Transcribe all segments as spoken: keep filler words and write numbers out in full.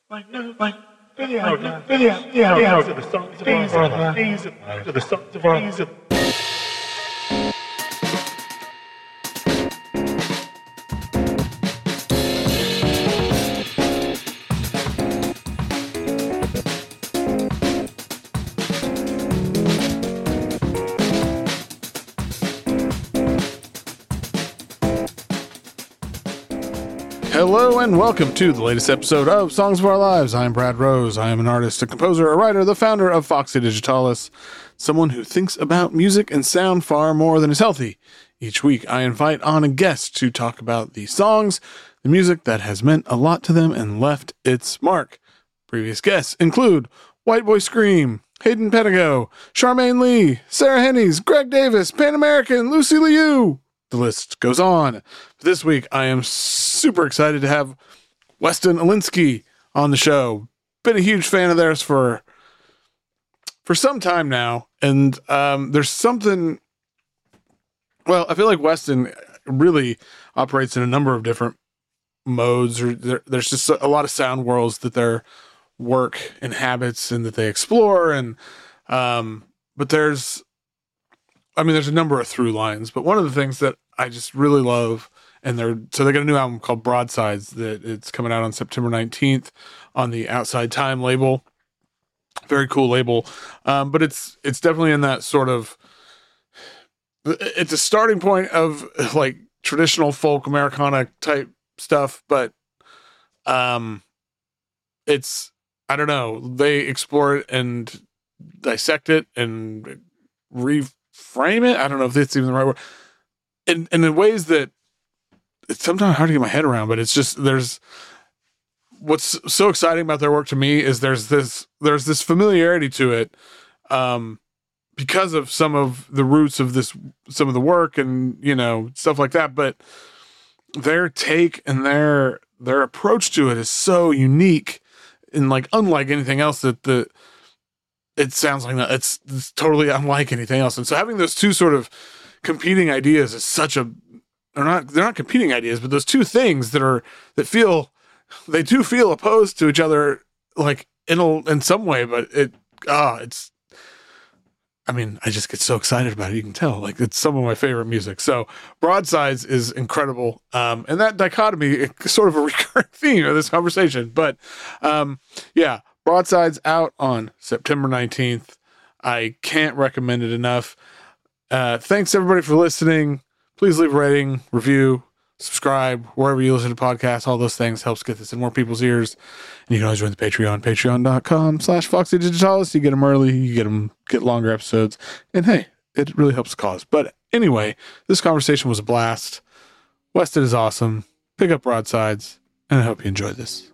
Like, like, video, video, video, video, to the songs of our lives. These are the songs of our lives. Hello and welcome to the latest episode of Songs of Our Lives. I'm Brad Rose. I am an artist, a composer, a writer, the founder of Foxy Digitalis, someone who thinks about music and sound far more than is healthy. Each week I invite on a guest to talk about the songs, the music that has meant a lot to them and left its mark. Previous guests include White Boy Scream, Hayden Pedigo, Charmaine Lee, Sarah Hennies, Greg Davis, Pan American, Lucy Liu. The list goes on. This week, I am super excited to have Weston Alinsky on the show. Been a huge fan of theirs for for some time now, and um, there's something. Well, I feel like Weston really operates in a number of different modes. Or there, there's just a lot of sound worlds that their work inhabits and that they explore, and um, but there's. I mean, there's a number of through lines, but one of the things that I just really love, and they're, so they got a new album called Broadsides that it's coming out on September nineteenth on the Outside Time label. Very cool label. Um, but it's, it's definitely in that sort of, it's a starting point of like traditional folk Americana type stuff, but, um, it's, I don't know, they explore it and dissect it and re frame it. I don't know if that's even the right word. And, and in ways that it's sometimes hard to get my head around, but it's just, there's, what's so exciting about their work to me is there's this, there's this familiarity to it, um, because of some of the roots of this, some of the work and, you know, stuff like that. But their take and their, their approach to it is so unique and like, unlike anything else that the, it sounds like that it's, it's totally unlike anything else. And so having those two sort of competing ideas is such a, they're not, they're not competing ideas, but those two things that are, that feel, they do feel opposed to each other, like in a, in some way, but it, ah, it's, I mean, I just get so excited about it. You can tell, like it's some of my favorite music. So Broadsides is incredible. Um, and that dichotomy is sort of a recurring theme of this conversation, but um, yeah, Broadsides out on September nineteenth. I can't recommend it enough. Uh, thanks everybody for listening. Please leave a rating, review, subscribe, wherever you listen to podcasts. All those things helps get this in more people's ears. And you can always join the Patreon, patreon.com slash Foxy Digitalis. You get them early, you get them, get longer episodes. And hey, it really helps the cause. But anyway, this conversation was a blast. Weston is awesome. Pick up Broadsides, and I hope you enjoyed this.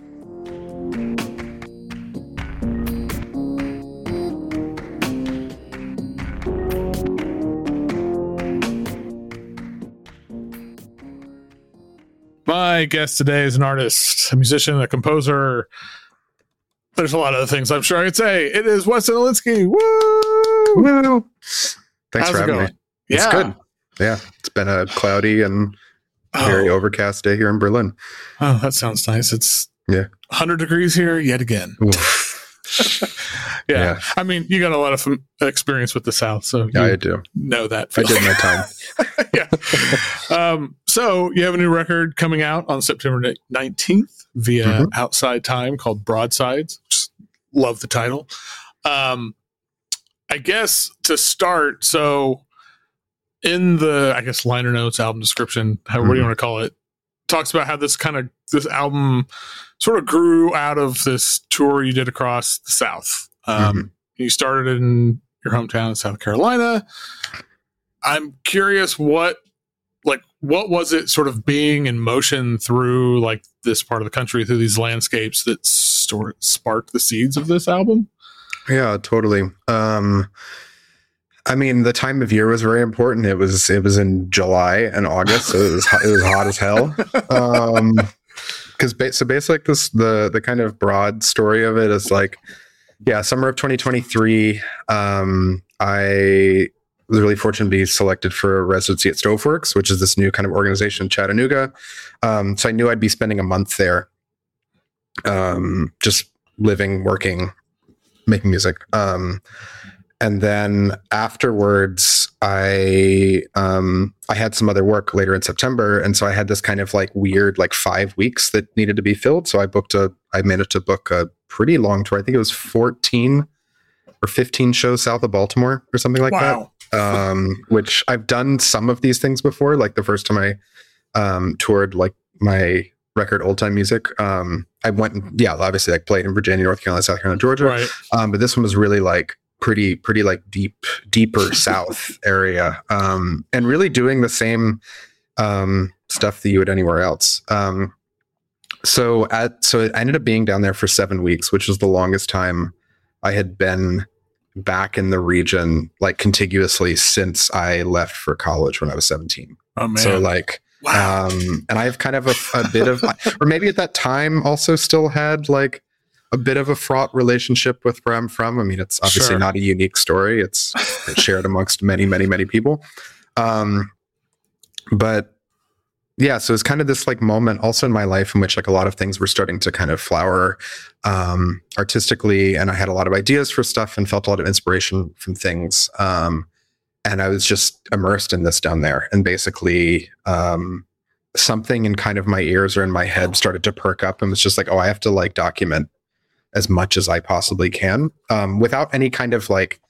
My guest today is an artist, a musician, a composer. There's a lot of other things I'm sure I could say. It is Weston Alinsky. Woo! Woo! Thanks How's for having going? me. It's Yeah. good. Yeah. It's been a cloudy and very Oh. overcast day here in Berlin. Oh, that sounds nice. It's Yeah. one hundred degrees here yet again. yeah. Yeah. I mean, you got a lot of fam- experience with the South, so you Yeah, I do. know that. I did my time. yeah. Um, so you have a new record coming out on September nineteenth via Mhm. Outside Time called Broadsides. Just love the title. Um, I guess to start, so in the, I guess, liner notes, album description, how, what do you Mhm. want to call it? Talks about how this kind of, this album sort of grew out of this tour you did across the South. Um, Mhm. You started in your hometown in South Carolina. I'm curious what, like, what was it sort of being in motion through like this part of the country, through these landscapes that sort of sparked the seeds of this album? Yeah, totally. Um, I mean, the time of year was very important. It was it was in July and August, so it was hot, it was hot as hell. Um, because ba- so basically, like this the the kind of broad story of it is like, yeah, summer of twenty twenty-three. Um, I was really fortunate to be selected for a residency at Stoveworks, which is this new kind of organization in Chattanooga. Um, so I knew I'd be spending a month there. um, just living, working, making music. Um, and then afterwards, I um, I had some other work later in September, and so I had this kind of like weird like five weeks that needed to be filled. So I booked a I managed to book a pretty long tour. I think it was fourteen or fifteen shows south of Baltimore or something like Wow. that. Um, which I've done some of these things before. Like the first time I um, toured like my record Old Time Music, um, I went and, yeah, obviously like played in Virginia, North Carolina, South Carolina, Georgia. Right. Um, but this one was really like pretty, pretty like deep, deeper South area, um, and really doing the same um, stuff that you would anywhere else. Um, so at so it ended up being down there for seven weeks, which was the longest time I had been back in the region, like contiguously, since I left for college when I was seventeen. Oh man. So like, wow. um, and I have kind of a, a bit of, or maybe at that time also still had like a bit of a fraught relationship with where I'm from. I mean, it's obviously Sure. not a unique story. It's, it's shared amongst many, many, many people. Um, but yeah, so it's kind of this like moment also in my life in which like a lot of things were starting to kind of flower um, artistically. And I had a lot of ideas for stuff and felt a lot of inspiration from things. Um, and I was just immersed in this down there. And basically um, something in kind of my ears or in my head started to perk up and was just like, oh, I have to like document as much as I possibly can um, without any kind of like,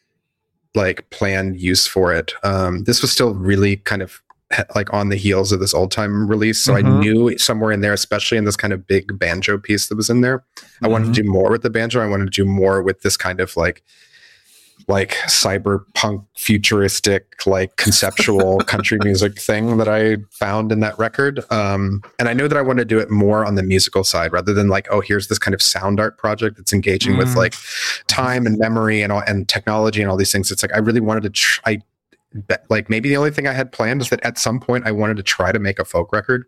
like planned use for it. Um, this was still really kind of like on the heels of this Old Time release. So Mm-hmm. I knew somewhere in there, especially in this kind of big banjo piece that was in there, mm-hmm. I wanted to do more with the banjo. I wanted to do more with this kind of like, like cyberpunk futuristic, like conceptual country music thing that I found in that record. Um, and I knew that I wanted to do it more on the musical side rather than like, oh, here's this kind of sound art project that's engaging mm. with like time and memory and all, and technology and all these things. It's like, I really wanted to try, like maybe the only thing I had planned is that at some point I wanted to try to make a folk record.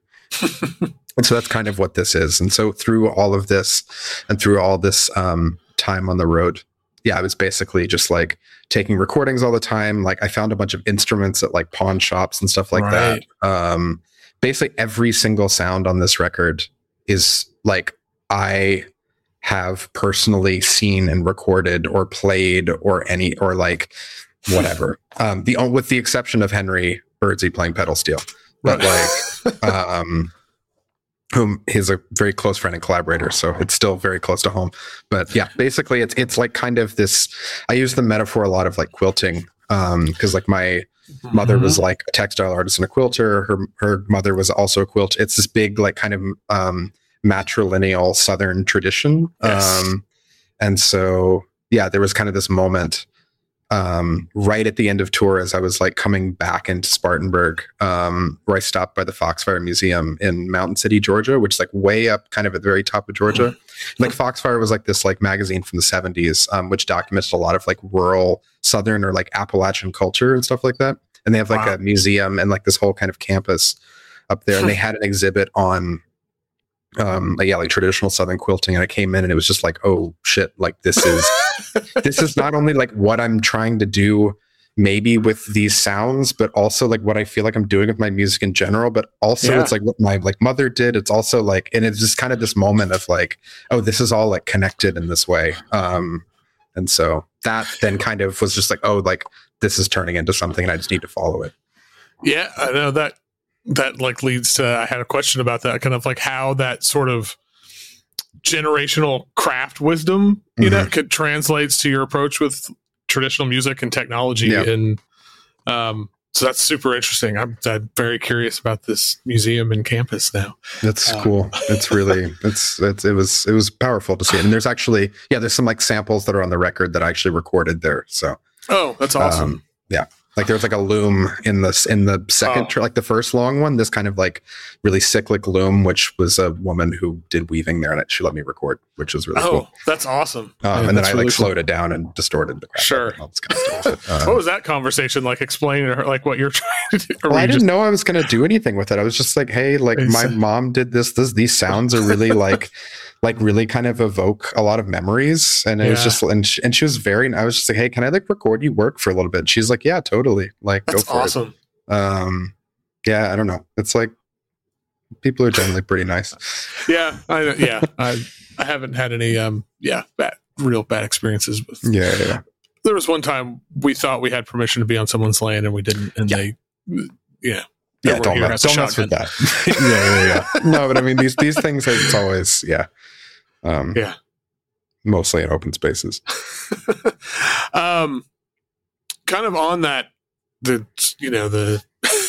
And so that's kind of what this is. And so through all of this and through all this um, time on the road, yeah, I was basically just like taking recordings all the time. Like I found a bunch of instruments at like pawn shops and stuff like right. that. Um, basically every single sound on this record is like I have personally seen and recorded or played or any, or like whatever. um, the with the exception of Henry Birdsey playing pedal steel, but like, um, whom he's a very close friend and collaborator, so it's still very close to home. But yeah, basically, it's it's like kind of this. I use the metaphor a lot of like quilting, um, because like my mm-hmm. mother was like a textile artist and a quilter. Her her mother was also a quilter. It's this big like kind of um, matrilineal Southern tradition, yes. um, and so yeah, there was kind of this moment. Um, right at the end of tour, as I was like coming back into Spartanburg, um, where I stopped by the Foxfire Museum in Mountain City, Georgia, which is like way up kind of at the very top of Georgia. Mm-hmm. Like Foxfire was like this like magazine from the seventies, um, which documented a lot of like rural Southern or like Appalachian culture and stuff like that. And they have like wow. a museum and like this whole kind of campus up there. And they had an exhibit on um like, yeah, like traditional Southern quilting. And I came in and it was just like, oh shit, like this is this is not only like what I'm trying to do maybe with these sounds, but also like what I feel like I'm doing with my music in general, but also yeah. it's like what my like mother did. It's also like, and it's just kind of this moment of like, oh, this is all like connected in this way. Um, and so that then kind of was just like, oh, like this is turning into something and I just need to follow it. Yeah, I know that that like leads to, I had a question about that, kind of like how that sort of generational craft wisdom, you mm-hmm. know, could translates to your approach with traditional music and technology. Yeah. And um, so that's super interesting. I'm, I'm very curious about this museum and campus now. That's um, cool. It's really, it's, it's, it was, it was powerful to see it. And there's actually, yeah, there's some like samples that are on the record that I actually recorded there. So, oh, that's awesome. Um, yeah. Like there was like a loom in this in the second, oh. like the first long one, this kind of like really cyclic loom, which was a woman who did weaving there, and she let me record, which was really oh, cool. That's awesome. Um, yeah, and then I really like cool. slowed it down and distorted the crap. Sure. Kind of stuff. Um, what was that conversation like? Explaining to her like what you're trying to do? Well, I didn't just... know I was going to do anything with it. I was just like, hey, like my mom did this. This these sounds are really like. like really kind of evoke a lot of memories. And it yeah. was just, and she, and she was very, I was just like, hey, can I like record you work for a little bit? She's like, yeah, totally. Like, that's go for awesome. it. Um, yeah, I don't know. It's like people are generally pretty nice. Yeah, I yeah, I I haven't had any um yeah bad real bad experiences with. Yeah, yeah. There was one time we thought we had permission to be on someone's land and we didn't, and Yeah. they yeah Yeah, everyone don't here mess, has a don't mess with shotgun. that. yeah, yeah, yeah. No, but I mean these these things are, it's always yeah. Um Yeah. Mostly in open spaces. um, kind of on that, the you know the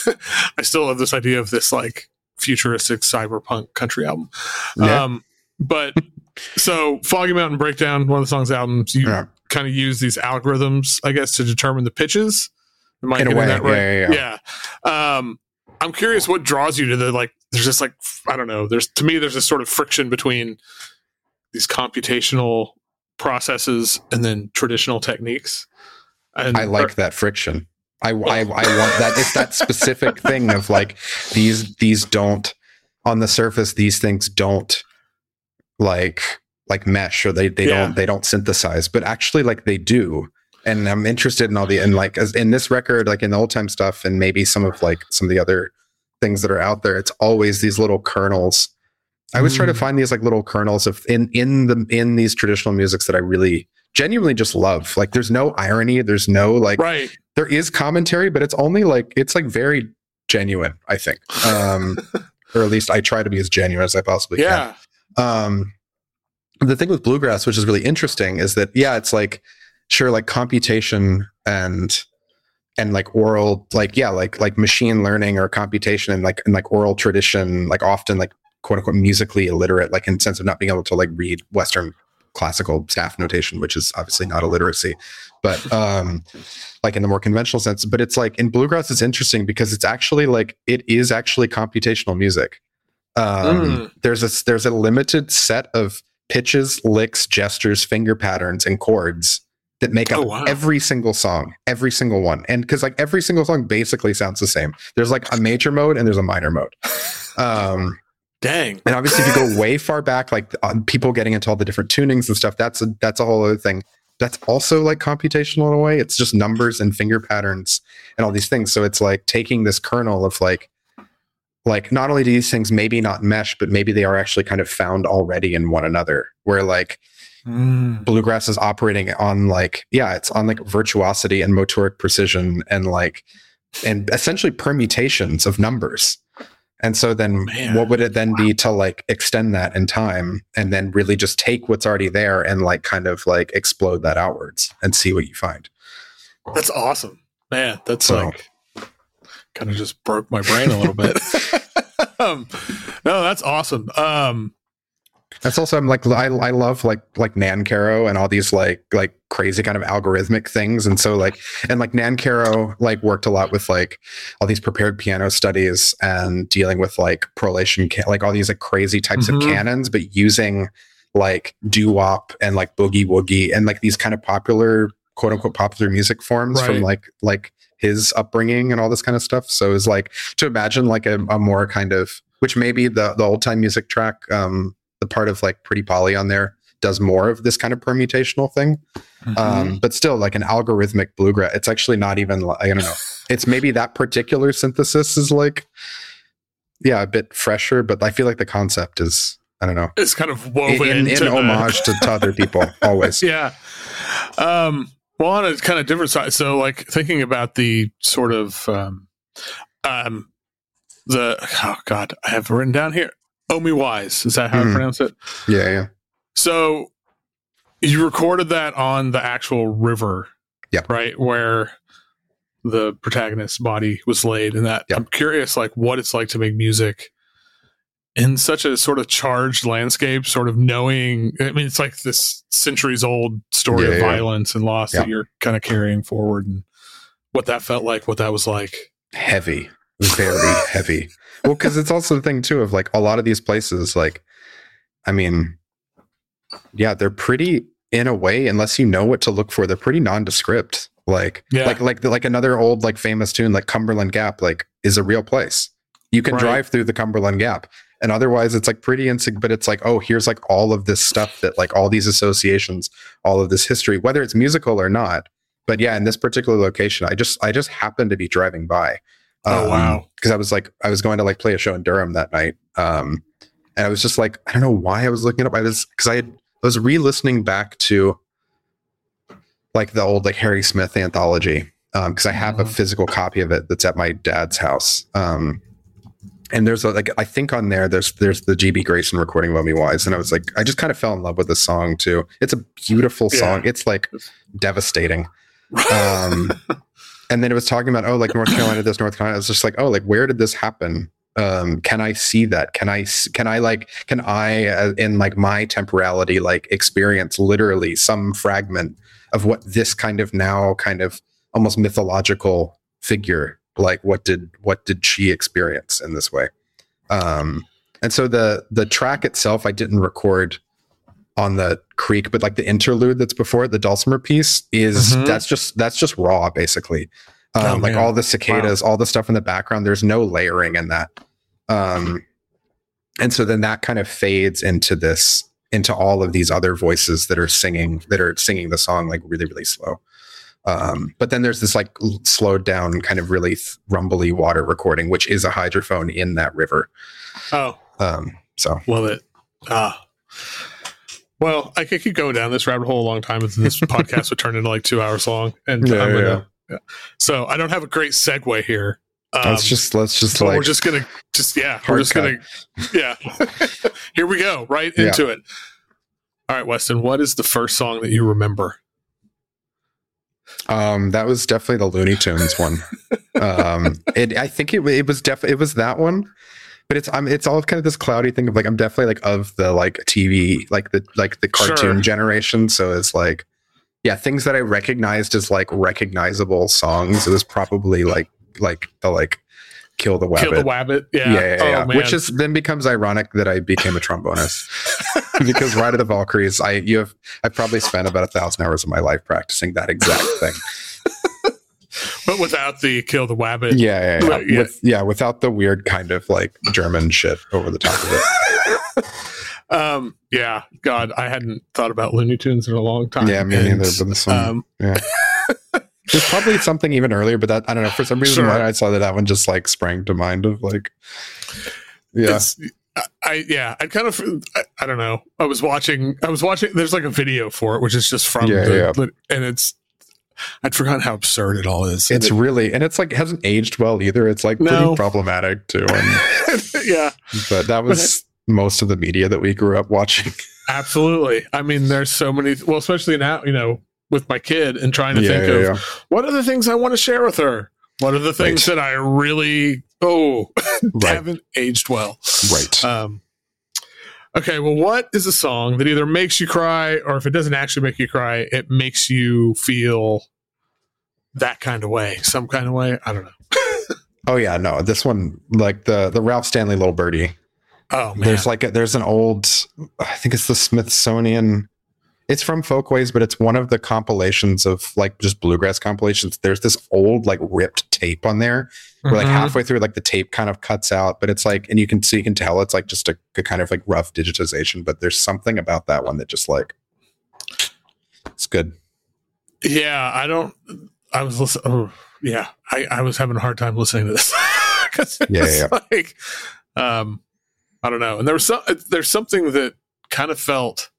I still have this idea of this like futuristic cyberpunk country album. Yeah. Um, but so Foggy Mountain Breakdown, one of the songs albums, you Yeah. kind of use these algorithms, I guess, to determine the pitches. Am I In a getting way, that right? yeah, yeah, yeah. Um, I'm curious what draws you to the like. There's just like I don't know. There's to me there's this sort of friction between these computational processes and then traditional techniques. And I like that friction. I, I, I want that. It's that specific thing of like these these don't on the surface. These things don't like like mesh or they they Yeah. don't they don't synthesize, but actually like they do. And I'm interested in all the and like as in this record, like in the old time stuff, and maybe some of like some of the other things that are out there. It's always these little kernels. I always try to Mm. find these like little kernels of in in the in these traditional musics that I really genuinely just love. Like there's no irony, there's no like right. there is commentary, but it's only like it's like very genuine, I think. Um or at least I try to be as genuine as I possibly Yeah. can. Um the thing with bluegrass, which is really interesting, is that yeah, it's like sure like computation and and like oral like yeah, like like machine learning or computation and like and like oral tradition, like often like quote unquote musically illiterate, like in the sense of not being able to like read Western classical staff notation, which is obviously not illiteracy, but um, like in the more conventional sense. But it's like in bluegrass, it's interesting because it's actually like it is actually computational music. Um, Mm. There's a there's a limited set of pitches, licks, gestures, finger patterns, and chords that make up Oh, wow. every single song, every single one. And because like every single song basically sounds the same. There's like a major mode and there's a minor mode. Um, Dang. and obviously, if you go way far back, like on people getting into all the different tunings and stuff, that's a that's a whole other thing. That's also like computational in a way. It's just numbers and finger patterns and all these things. So it's like taking this kernel of like, like not only do these things maybe not mesh, but maybe they are actually kind of found already in one another. Where like Mm. bluegrass is operating on like yeah, it's on like virtuosity and motoric precision and like and essentially permutations of numbers. And so then Man. what would it then be to like extend that in time and then really just take what's already there and like kind of like explode that outwards and see what you find. That's awesome. Man, that's So- like kind of just broke my brain a little bit. um, no, that's awesome. Um, That's also I'm like I I love like like Nan Caro and all these like like crazy kind of algorithmic things. And so like and like Nan Caro like worked a lot with like all these prepared piano studies and dealing with like prolation ca- like all these like crazy types Mhm. of canons, but using like doo-wop and like boogie woogie and like these kind of popular quote unquote popular music forms Right. from like like his upbringing and all this kind of stuff. So it's like to imagine like a, a more kind of which maybe the the old time music track um the part of like Pretty Polly on there does more of this kind of permutational thing. Mm-hmm. Um, but still like an algorithmic bluegrass. It's actually not even, li- I don't know. It's maybe that particular synthesis is like, yeah, a bit fresher, but I feel like the concept is, I don't know, it's kind of in, woven in, in into the- homage to, to other people always. Yeah. Um, well, on a kind of different side. So, like thinking about the sort of um, um, the oh god, I have it written down here. Omi Wise, is that how Mhm. I pronounce it? Yeah. Yeah. So you recorded that on the actual river, Yep. right, where the protagonist's body was laid. And that Yep. I'm curious, like, what it's like to make music in such a sort of charged landscape, sort of knowing. I mean, it's like this centuries old story Yeah, of yeah. violence and loss Yeah. that you're kind of carrying forward, and what that felt like, what that was like. Heavy, very heavy. Well, because it's also the thing too of like a lot of these places, like, I mean, yeah, they're pretty in a way, unless you know what to look for, they're pretty nondescript. Like, Yeah. like, like, like another old like famous tune, like Cumberland Gap, like is a real place. You can Right. drive through the Cumberland Gap, and otherwise it's like pretty insig. But it's like, oh, here's like all of this stuff that like all these associations, all of this history, whether it's musical or not. But yeah, in this particular location, I just I just happened to be driving by. Oh, wow. Because I was like, I was going to like play a show in Durham that night. Um, and I was just like, I don't know why I was looking it up. I was, because I, had, I was re-listening back to like the old like Harry Smith anthology. Um, because I have mm-hmm. a physical copy of it that's at my dad's house. Um, and there's a, like, I think on there, there's, there's the G B Grayson recording of Omi Wise. And I was like, I just kind of fell in love with the song too. It's a beautiful song. Yeah. It's like devastating. Um, and then it was talking about, oh, like North Carolina, this North Carolina. I was just like, oh, like, where did this happen? Um, can I see that? Can I, can I like, can I, uh, in like my temporality, like experience literally some fragment of what this kind of now kind of almost mythological figure, like what did, what did she experience in this way? Um, and so the, the track itself, I didn't record on the creek, but like the interlude that's before it, the dulcimer piece is mm-hmm. that's just that's just raw basically. Um, oh, like all the cicadas, wow. all the stuff in the background, there's no layering in that. Um, and so then that kind of fades into this, into all of these other voices that are singing, that are singing the song like really, really slow. Um, but then there's this like slowed down kind of really th- rumbly water recording, which is a hydrophone in that river. Oh, um, so love it. Ah. Well, I could keep going down this rabbit hole a long time, and this podcast would turn into like two hours long. And yeah, I'm gonna, yeah. yeah. So I don't have a great segue here. Um, let's just let's just so like we're just gonna just yeah we're just cut. gonna yeah here we go right into yeah. it. All right, Weston, what is the first song that you remember? Um, that was definitely the Looney Tunes one. um, it I think it it was definitely it was that one. But it's I'm it's all kind of this cloudy thing of like I'm definitely like of the like T V like the like the cartoon sure. generation. So it's like yeah, things that I recognized as like recognizable songs. It was probably like like the like Kill the Wabbit. Kill the Wabbit, yeah, yeah, yeah, oh, yeah. Man. Which is then becomes ironic that I became a trombonist because Ride of the Valkyries. I you have I probably spent about a thousand hours of my life practicing that exact thing. But without the Kill the Wabbit. Yeah, yeah, yeah. yeah. With, yeah, without the weird kind of like German shit over the top of it. um, yeah, God, I hadn't thought about Looney Tunes in a long time. Yeah, me and, neither. But this one, um, yeah. There's probably something even earlier, but that I don't know. For some reason, sure. when I saw that, that one just like sprang to mind of like, yeah. It's, I yeah, I kind of I, I don't know. I was watching. I was watching. There's like a video for it, which is just from yeah, the, yeah. the and it's. I'd forgotten how absurd it all is. It's it, really, and it's like hasn't aged well either. It's like pretty no. problematic too. And, yeah, but that was but most of the media that we grew up watching. Absolutely. I mean, there's so many. Well, especially now, you know, with my kid and trying to yeah, think yeah, of yeah. what are the things I want to share with her. What are the things right. that I really oh right. haven't aged well. Right. Um. Okay. Well, what is a song that either makes you cry, or if it doesn't actually make you cry, it makes you feel that kind of way, some kind of way. I don't know. Oh yeah, no, this one, like the the Ralph Stanley Little Birdie. Oh man, there's like a, there's an old, I think it's the Smithsonian. It's from Folkways, but it's one of the compilations of like just bluegrass compilations. There's this old like ripped tape on there where like mm-hmm. halfway through like the tape kind of cuts out, but it's like, and you can see, you can tell it's like just a, a kind of like rough digitization, but there's something about that one that just like, it's good. Yeah, I don't. I was listening. Oh, yeah, I, I was having a hard time listening to this because yeah, yeah, yeah. like, um, I don't know. And there was some. There's something that kind of felt,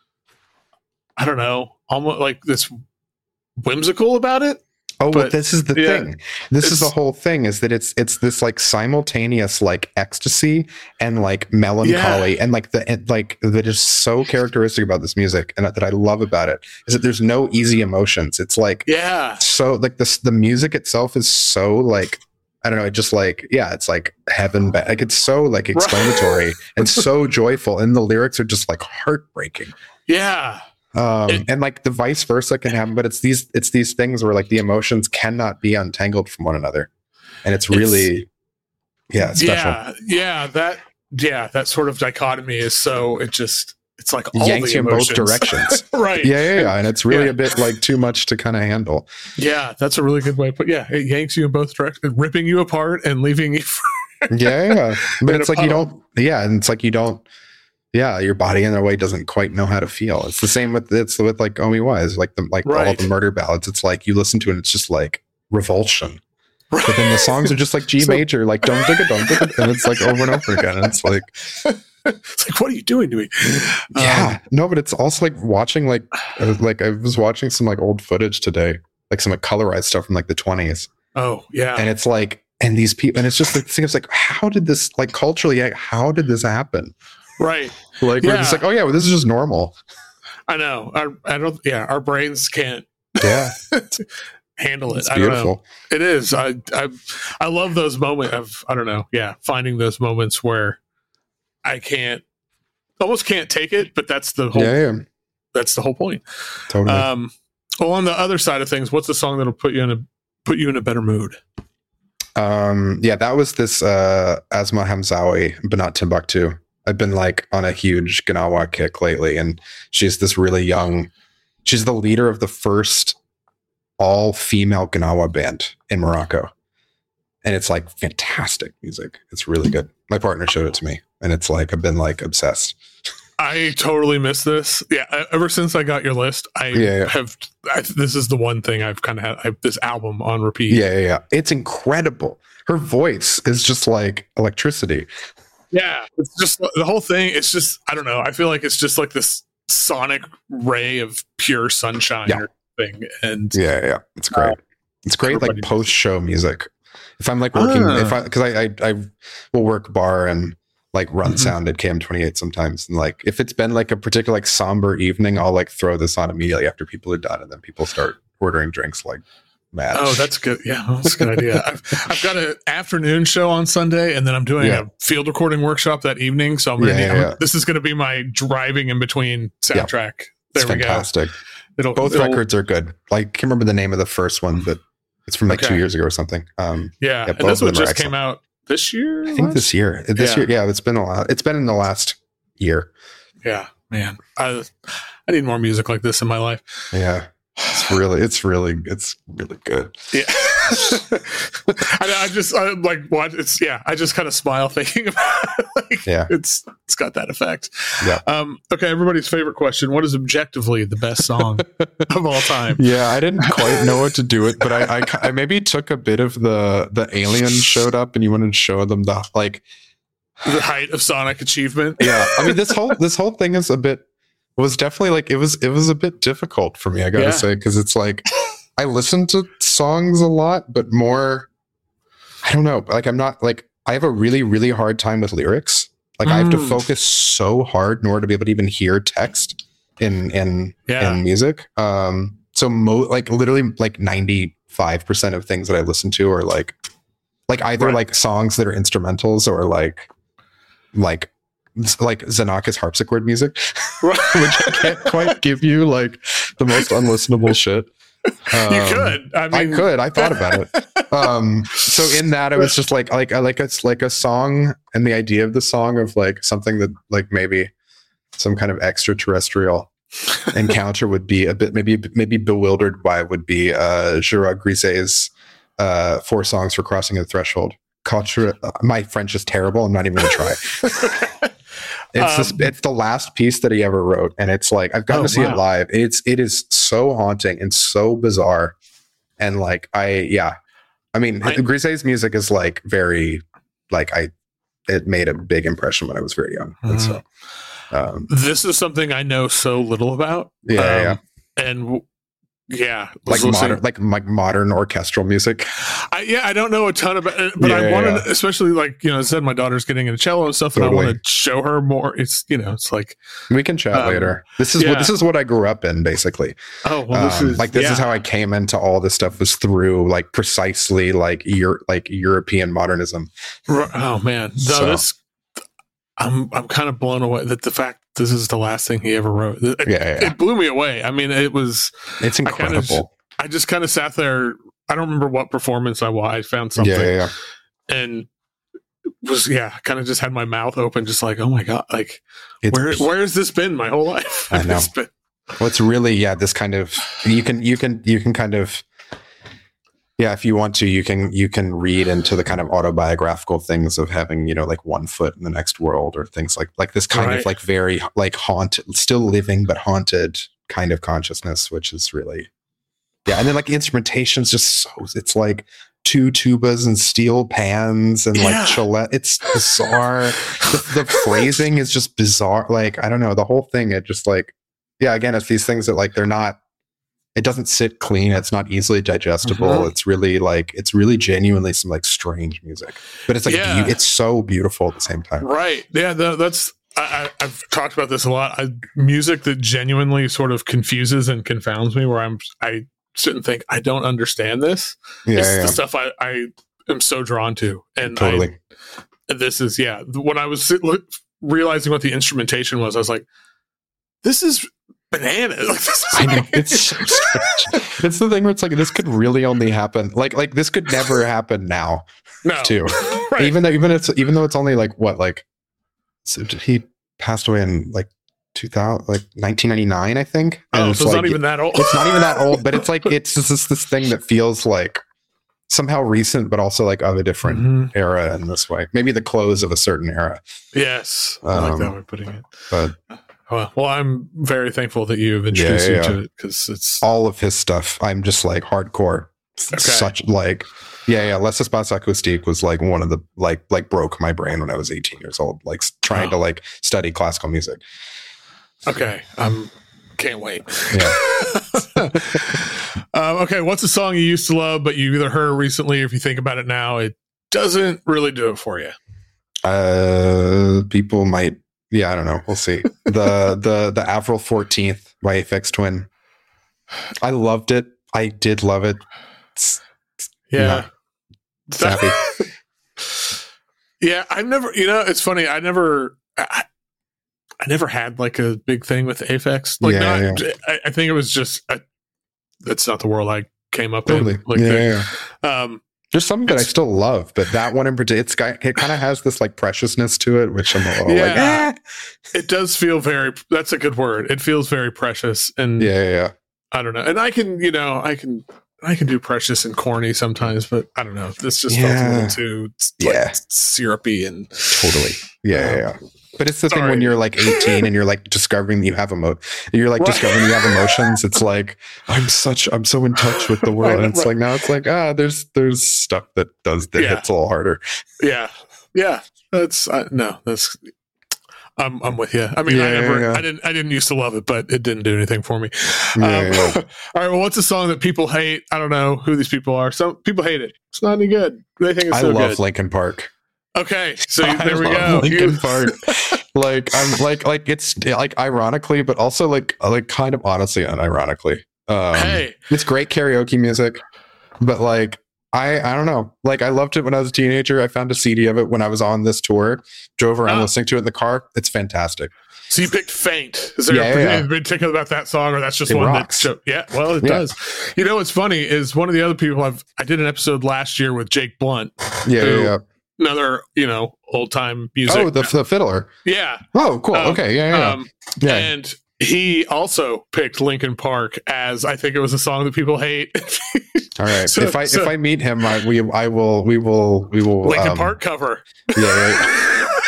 I don't know, almost like this whimsical about it. Oh, but but this is the yeah, thing. This is the whole thing. Is that it's it's this like simultaneous like ecstasy and like melancholy yeah. and like the and, like that is so characteristic about this music and that I love about it is that there's no easy emotions. It's like yeah, so like this the music itself is so like I don't know. It just like yeah, it's like heaven. Like it's so like exclamatory right. and so joyful, and the lyrics are just like heartbreaking. Yeah. Um, it, and like the vice versa can happen, but it's these it's these things where like the emotions cannot be untangled from one another, and it's really it's, yeah it's special. Yeah, yeah, that yeah that sort of dichotomy is so it just it's like all yanks the you in both directions, right? Yeah, yeah, yeah, and it's really yeah. a bit like too much to kind of handle. Yeah, that's a really good way to put. Yeah, it yanks you in both directions, ripping you apart and leaving you. yeah, yeah, but it's like puddle. you don't. Yeah, and it's like you don't. Yeah, your body in a way doesn't quite know how to feel. It's the same with it's with like Omi Wise, like the like right. all the murder ballads. It's like you listen to it, and it's just like revulsion. Right. But then the songs are just like G so, major, like don't dig it, don't dig it, and it's like over and over again. And it's like, it's like, what are you doing to me? Yeah, um, no, but it's also like watching like I was, like I was watching some like old footage today, like some like colorized stuff from like the twenties. Oh yeah, and it's like, and these people, and it's just like things like, how did this like culturally? Like, how did this happen? Right. Like yeah. we're just like, oh yeah, well, this is just normal. I know. Our, I don't. Yeah, our brains can't. Yeah. handle it. It's I don't beautiful. know. It is. I, I I love those moments of I don't know. Yeah, finding those moments where I can't, almost can't take it, but that's the whole. Yeah, yeah. That's the whole point. Totally. Um. Well, on the other side of things, what's the song that'll put you in a put you in a better mood? Um. Yeah, that was this uh, Asma Hamzawi, but not Timbuktu. I've been like on a huge Gnawa kick lately, and she's this really young. She's the leader of the first all-female Gnawa band in Morocco, and it's like fantastic music. It's really good. My partner showed it to me, and it's like I've been like obsessed. I totally miss this. Yeah, ever since I got your list, I yeah, yeah. have. I, this is the one thing I've kind of had. I have this album on repeat. Yeah, yeah, yeah. It's incredible. Her voice is just like electricity. Yeah, it's just the whole thing. It's just I don't know. I feel like it's just like this sonic ray of pure sunshine yeah. or thing. And yeah, yeah, it's great. Uh, it's great, like post show music. If I'm like working, ah. if I because I, I I will work bar and like run mm-hmm. sound at K M twenty-eight sometimes, and like if it's been like a particular like somber evening, I'll like throw this on immediately after people are done, and then people start ordering drinks like mad. Oh, that's good. Yeah, that's a good idea. I've, I've got an afternoon show on Sunday, and then I'm doing yeah. a field recording workshop that evening. So I'm gonna. Yeah, need, yeah. I'm, this is going to be my driving in between soundtrack. Yeah. There it's we fantastic. go. It'll, Both it'll, records are good. Like, I can't remember the name of the first one, but it's from like okay. two years ago or something. Um, yeah, yeah and this one just came out this year. I think last? this year. This yeah. year, yeah. It's been a lot. It's been in the last year. Yeah, man. I I need more music like this in my life. Yeah, it's really, it's really, it's really good. Yeah. I, I just I like what it's yeah I just kind of smile thinking about it. Like, yeah it's it's got that effect. Yeah. Um okay, everybody's favorite question: what is objectively the best song of all time? Yeah, I didn't quite know what to do it, but I, I I maybe took a bit of the the alien showed up and you wanted to show them the like the height of sonic achievement. Yeah, I mean this whole this whole thing is a bit was definitely like it was it was a bit difficult for me, I gotta yeah. say, because it's like I listen to songs a lot, but more, I don't know. Like I'm not like, I have a really, really hard time with lyrics. Like mm. I have to focus so hard in order to be able to even hear text in, in, yeah. in music. Um, so mo like literally like ninety-five percent of things that I listen to are like, like either right. like songs that are instrumentals or like, like, like Zanaka's harpsichord music, which I can't quite give you like the most unlistenable shit. Um, you could. I mean, I could. I thought about it. Um, so in that, I was just like, like, I like it's like a song, and the idea of the song of like something that like maybe some kind of extraterrestrial encounter would be a bit maybe maybe bewildered by would be uh, Gerard Griset's uh, four songs for crossing the threshold. Culture. Uh, my French is terrible. I'm not even gonna try. It's um, this, it's the last piece that he ever wrote, and it's like I've gotten oh, to see wow. it live. It's it is so haunting and so bizarre, and like I yeah, I mean I, Griset's music is like very like I it made a big impression when I was very young. And so um, this is something I know so little about. Yeah, um, yeah. and w- yeah, like modern, like like modern orchestral music. I, yeah, I don't know a ton about it, but yeah, I wanted, yeah. especially like you know, I said my daughter's getting into cello and stuff, totally. and I want to show her more. It's you know, it's like we can chat um, later. This is yeah. what this is what I grew up in, basically. Oh, well, this um, is like this yeah. is how I came into all this stuff was through like precisely like Euro, like European modernism. Oh man, no, so. this I'm I'm kind of blown away that the fact this is the last thing he ever wrote. It, yeah, yeah. it blew me away. I mean, it was it's incredible. I, kinda, I just kind of sat there. I don't remember what performance I I found something, yeah, yeah, yeah. and was yeah, kind of just had my mouth open, just like, oh my god, like it's, where where has this been my whole life? I know. Been- well, it's really yeah, this kind of you can you can you can kind of. Yeah, if you want to, you can you can read into the kind of autobiographical things of having, you know, like one foot in the next world or things like like this kind right. of like very like haunted, still living but haunted kind of consciousness, which is really yeah. And then like the instrumentation's just so it's like two tubas and steel pans and Yeah. like Gillette. It's bizarre. the, the phrasing is just bizarre. Like, I don't know, the whole thing, it just like, yeah, again, it's these things that like, they're not, it doesn't sit clean. It's not easily digestible. Mhm. It's really like, it's really genuinely some like strange music, but it's like, Yeah. beau- it's so beautiful at the same time. Right. Yeah, that, that's I, I, I've talked about this a lot. I, music that genuinely sort of confuses and confounds me, where I'm I sit and think I don't understand this. Yeah, It's yeah, the stuff I, I am so drawn to, and I, totally. this is yeah. When I was sit, look, realizing what the instrumentation was, I was like, "This is banana." Like, this is I know, it's so strange. It's the thing where it's like, this could really only happen. Like, like this could never happen now, no, too. right. Even though, even it's even though it's only like what, like, so he passed away in like two thousand, like nineteen ninety-nine, I think. And oh, it's so it's like, not even that old. it's not even that old, but it's like it's just this, this thing that feels like somehow recent, but also like of a different Mhm. era in this way. Maybe the close of a certain era. Yes, I like Um, that way of putting it. But Well, well, I'm very thankful that you've introduced Yeah, me yeah. to it, because it's all of his stuff, I'm just like hardcore. Okay. Such like, yeah, yeah. Les Espaces Acoustiques was like one of the like like broke my brain when I was eighteen years old, like s- trying Oh. to like study classical music. okay. I'm can't wait. Yeah. um, okay, what's a song you used to love, but you either heard recently, or if you think about it now, it doesn't really do it for you? Uh, people might, yeah, I don't know. We'll see. the the the Avril fourteenth by Aphex Twin. I loved it. I did love it. It's, Yeah. Sappy. Yeah, I've never. You know, it's funny. I never. I, I never had like a big thing with Aphex. Like, Yeah, not, I, I think it was just I, that's not the world I came up Totally. in. Like, yeah, the- yeah. um, There's some that I It's- still love, but that one in particular, it's got, it kind of has this like preciousness to it, which I'm a little like, Yeah. eh. it does feel very. That's a good word. It feels very precious, and yeah, yeah, yeah. I don't know. And I can, you know, I can, I can do precious and corny sometimes, but I don't know. This just felt a Yeah. little too like, Yeah. syrupy and Totally. Yeah, Um, yeah, yeah. But it's the thing sorry. when you're like eighteen and you're like discovering that you have emo, you're like Right. discovering you have emotions. It's like I'm such, I'm so in touch with the world. And it's Right. like now it's like ah, there's there's stuff that does that Yeah. hits a little harder. yeah, yeah. That's uh, no, that's. I'm I'm with you. I mean, I Yeah, never, yeah, yeah. I didn't, I didn't used to love it, but it didn't do anything for me. Yeah, um, yeah, yeah. All right. Well, what's a song that people hate? I don't know who these people are. Some people hate it. It's not any good. They think it's I so love good. Linkin Park. Okay, so I there we love go. Linkin You- Park. Like I'm like like it's like ironically, but also like like kind of honestly unironically. Um, hey, it's great karaoke music, but like I I don't know. Like I loved it when I was a teenager. I found a C D of it when I was on this tour. Drove around Ah. listening to it in the car. It's fantastic. so you picked "Faint." Is there Yeah, yeah, anything particular about that song, or that's just It one rocks. that? Yeah, well, it Yeah. does. You know what's funny is one of the other people I've I did an episode last year with Jake Blunt, Yeah, Who- yeah, yeah. another you know old time music. Oh, the, the fiddler. yeah, Oh, cool. Um, okay, yeah, yeah, yeah. um, yeah. and he also picked Linkin Park as I think it was a song that people hate. All right. so- if I so- if I meet him, I we I will we will we will Linkin um, Park cover. Yeah. Right.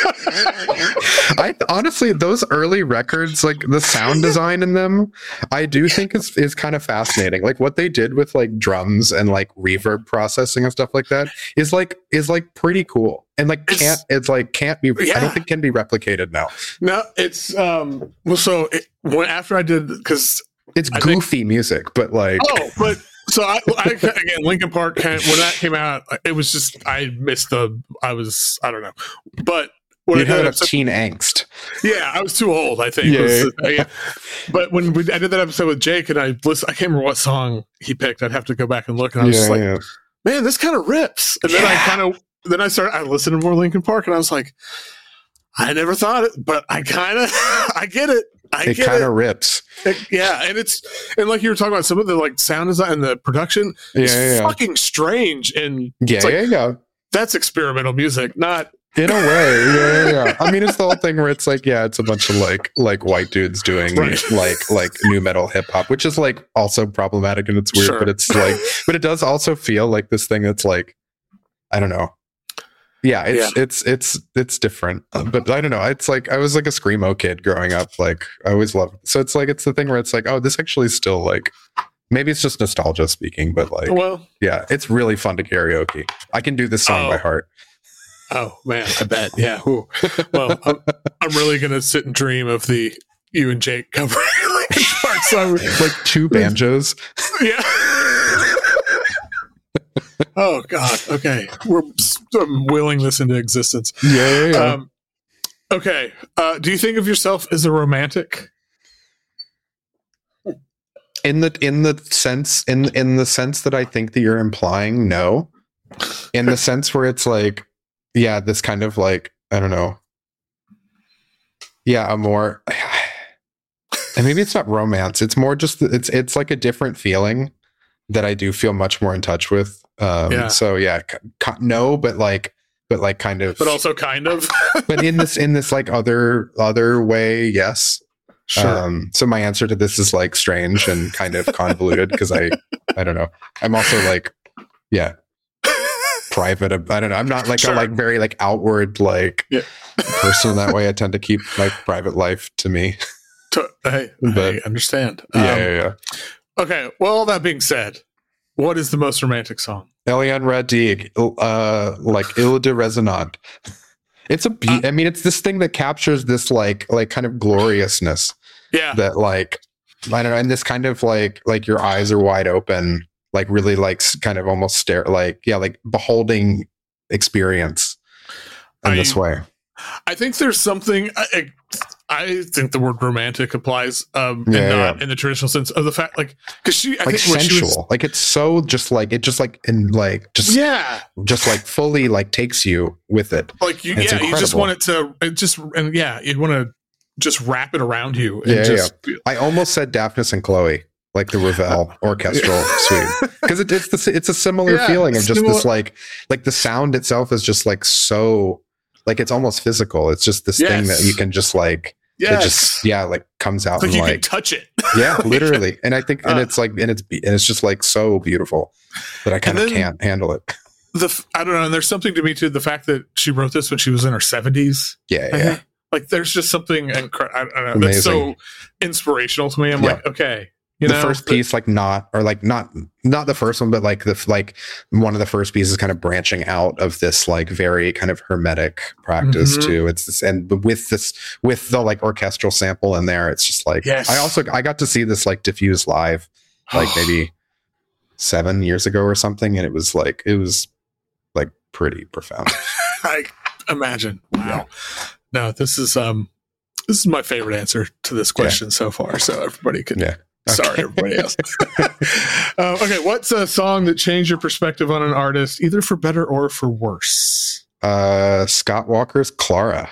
I honestly, those early records, like the sound design in them, I do think is is kind of fascinating. Like what they did with like drums and like reverb processing and stuff like that is like is like pretty cool. And like It's- can't it's like can't be I Yeah. don't think can be replicated now. No, it's um. Well, so it, when after I did because It's I think- goofy music, but like oh, but so I, I again Linkin Park came, when that came out, it was just I missed the I was I don't know, but when you I did had that a episode, teen angst. yeah, I was too old. I think. Yeah. Was- uh, yeah. But when we, I did that episode with Jake and I listened, I can't remember what song he picked. I'd have to go back and look, and I was Yeah, just like, yeah. man, this kind of rips. And then I Yeah. kind of then I started I listened to more Linkin Park, and I was like, I never thought it, but I kind of I get it. I It get kind it. of rips. It- yeah, and it's and like you were talking about some of the like sound design and the production Yeah, is yeah, yeah. fucking strange, and Yeah, it's like, yeah, yeah. that's experimental music, not In a way, yeah, yeah, yeah. I mean, it's the whole thing where it's like, yeah, it's a bunch of like like white dudes doing Right. like like new metal hip hop, which is like also problematic and it's weird, Sure. but it's like, but it does also feel like this thing that's like, I don't know. Yeah, it's it's it's it's different, Uh, but I don't know. It's like I was like a screamo kid growing up. Like I always loved. So it's like it's the thing where it's like, oh, this actually is still like Maybe it's just nostalgia speaking, but like, Well, yeah, it's really fun to karaoke. I can do this song Oh. by heart. oh man, I bet. Yeah. Ooh. Well, I'm, I'm really gonna sit and dream of the you and Jake covering Linkin Park song. Like two banjos. Yeah. Oh God. Okay, we're I'm willing this into existence. Yeah, yeah, yeah. Um, okay. Uh, do you think of yourself as a romantic? in the in the sense in in the sense that I think that you're implying, no. In the sense where it's like, yeah, this kind of like, I don't know. Yeah, a more and maybe it's not romance. It's more just it's it's like a different feeling that I do feel much more in touch with. Um Yeah. so yeah, c- c- no, but like but like kind of But also kind of. but in this in this like other other way, yes. Sure. Um, so my answer to this is like strange and kind of convoluted because I, I don't know. I'm also like, yeah, private. I don't know. I'm not like Sure. a like very like outward like Yeah. person in that way. I tend to keep my private life to me. To- hey, I But- understand. Yeah, Um, yeah, yeah. Okay. Well, all that being said, what is the most romantic song? Eliane Radigue, uh, like Il de Resonant. It's a be- Uh, I mean, it's this thing that captures this like like kind of gloriousness Yeah. that like I don't know, and this kind of like like your eyes are wide open, like really like s- kind of almost stare like yeah, like beholding experience in I- this way. I think there's something. I, I I think the word romantic applies, um, Yeah, and yeah, not in the traditional sense of the fact, like, because she, I Like think when she sensual. was, Like it's so just like it just like in like just yeah, just like fully like takes you with it. like you, It's yeah, you just incredible. want it to, it just, and yeah, you want to just wrap it around you and Yeah, just, I almost said Daphnis and Chloe, like the Ravel orchestral suite, because it, it's the, it's a similar Yeah, feeling of just similar- this like like the sound itself is just like so like it's almost physical. It's just this thing Yes. that you can just like yeah, it just yeah like comes out it's like and you can like touch it. yeah literally. And I think and Uh, it's like and it's be- and it's just like so beautiful that I kind And of then- can't handle it. The f- I don't know, and there's something to me too. The fact that she wrote this when she was in her seventies, Yeah, I yeah. think, like there's just something incredible. I don't know, that's so Amazing. inspirational to me. I'm Yeah. like, okay, you the know, first piece like not or like not not the first one but like the like one of the first pieces kind of branching out of this like very kind of hermetic practice Mhm. too. It's this and but with this with the like orchestral sample in there, it's just like Yes. I also I got to see this like diffuse live like maybe seven years ago or something, and it was like it was like pretty profound. I imagine. Wow. No, this is um this is my favorite answer to this question so far. So everybody can Yeah. sorry, everybody else. uh, okay, what's a song that changed your perspective on an artist, either for better or for worse? Uh Scott Walker's Clara.